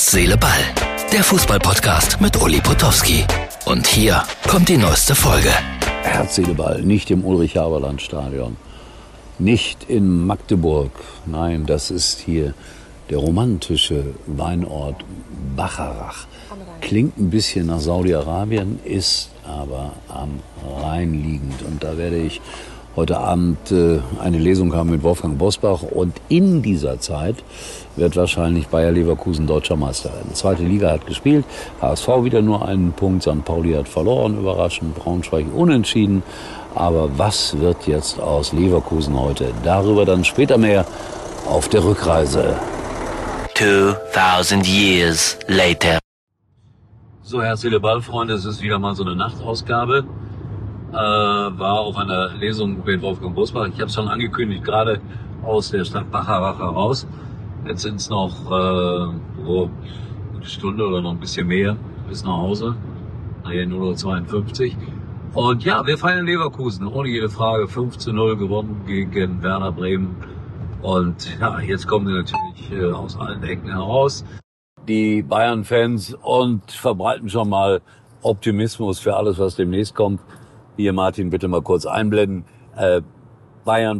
Herz, Seele, Ball. Der Fußball-Podcast mit Uli Potowski. Und hier kommt die neueste Folge. Herz, Seele, Ball. Nicht im Ulrich-Haberland-Stadion. Nicht in Magdeburg. Nein, das ist hier der romantische Weinort Bacharach. Klingt ein bisschen nach Saudi-Arabien, ist aber am Rhein liegend. Und da werde ich heute Abend eine Lesung haben mit Wolfgang Bosbach. Und in dieser Zeit wird wahrscheinlich Bayer Leverkusen deutscher Meister werden. Zweite Liga hat gespielt, HSV wieder nur einen Punkt, St. Pauli hat verloren, überraschend, Braunschweig unentschieden. Aber was wird jetzt aus Leverkusen heute? Darüber dann später mehr auf der Rückreise. 2000 years later. So, Herz, Seele, Ball, Freunde, es ist wieder mal so eine Nachtausgabe. War auf einer Lesung mit Wolfgang Bosbach. Ich habe es schon angekündigt, gerade aus der Stadt Bacharach heraus. Jetzt sind es noch eine Stunde oder noch ein bisschen mehr bis nach Hause. Nachher 0:52 Uhr. Und ja, wir feiern Leverkusen, ohne jede Frage. 5:0 gewonnen gegen Werder Bremen. Und ja, jetzt kommen sie natürlich aus allen Ecken heraus, die Bayern-Fans, und verbreiten schon mal Optimismus für alles, was demnächst kommt. Hier, Martin, bitte mal kurz einblenden. Bayern,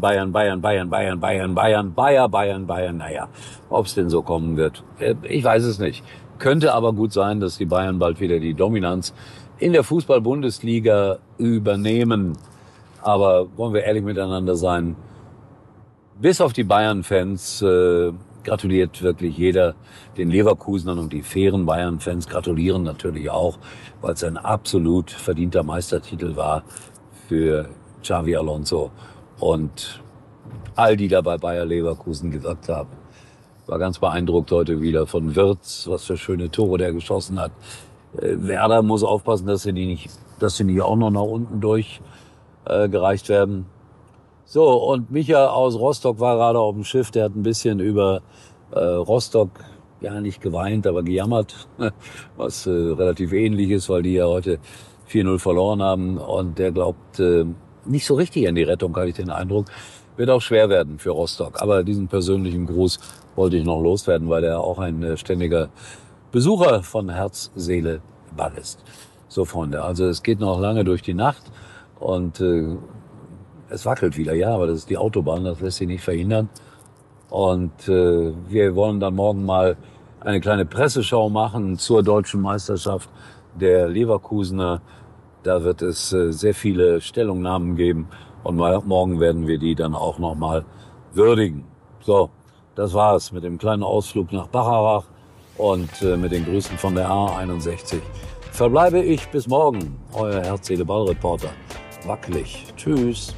naja, ob es denn so kommen wird, ich weiß es nicht. Könnte aber gut sein, dass die Bayern bald wieder die Dominanz in der Fußball-Bundesliga übernehmen. Aber wollen wir ehrlich miteinander sein, bis auf die Bayern-Fans gratuliert wirklich jeder den Leverkusenern, und die fairen Bayern-Fans gratulieren natürlich auch, weil es ein absolut verdienter Meistertitel war für Xabi Alonso und all die da bei Bayer Leverkusen gewirkt haben. War ganz beeindruckt heute wieder von Wirtz, was für schöne Tore der geschossen hat. Werder muss aufpassen, dass sie nicht auch noch nach unten durchgereicht werden. So, und Micha aus Rostock war gerade auf dem Schiff, der hat ein bisschen über Rostock, ja nicht geweint, aber gejammert, was relativ ähnlich ist, weil die ja heute 4:0 verloren haben, und der glaubt nicht so richtig an die Rettung, habe ich den Eindruck. Wird auch schwer werden für Rostock, aber diesen persönlichen Gruß wollte ich noch loswerden, weil er auch ein ständiger Besucher von Herz, Seele, Ball ist. So, Freunde, also es geht noch lange durch die Nacht und es wackelt wieder, ja, aber das ist die Autobahn, das lässt sich nicht verhindern. Und wir wollen dann morgen mal eine kleine Presseschau machen zur deutschen Meisterschaft der Leverkusener. Da wird es sehr viele Stellungnahmen geben, und morgen werden wir die dann auch nochmal würdigen. So, das war's mit dem kleinen Ausflug nach Bacharach und mit den Grüßen von der A61. Verbleibe ich bis morgen, euer Herz, Seele, Ball-Reporter. Wackelig. Tschüss.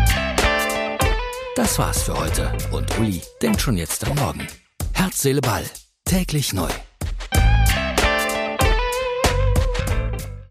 Das war's für heute. Und Uli denkt schon jetzt am Morgen. Herz, Seele, Ball. Täglich neu.